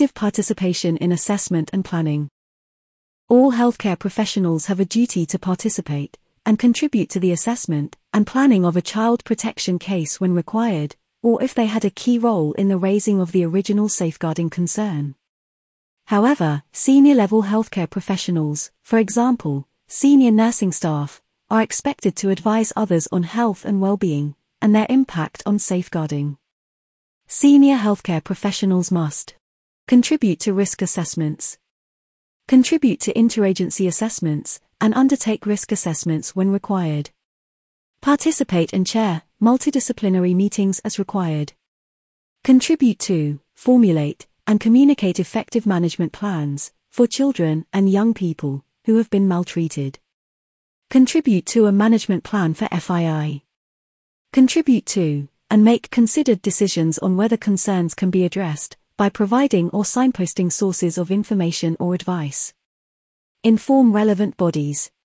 Active participation in assessment and planning. All healthcare professionals have a duty to participate and contribute to the assessment and planning of a child protection case when required, or if they had a key role in the raising of the original safeguarding concern. However, senior-level healthcare professionals, for example, senior nursing staff, are expected to advise others on health and well-being, and their impact on safeguarding. Senior healthcare professionals must contribute to risk assessments, contribute to interagency assessments, and undertake risk assessments when required. Participate and chair multidisciplinary meetings as required. Contribute to, formulate, and communicate effective management plans for children and young people who have been maltreated. Contribute to a management plan for FII. Contribute to, and make considered decisions on whether concerns can be addressed by providing or signposting sources of information or advice. Inform relevant bodies.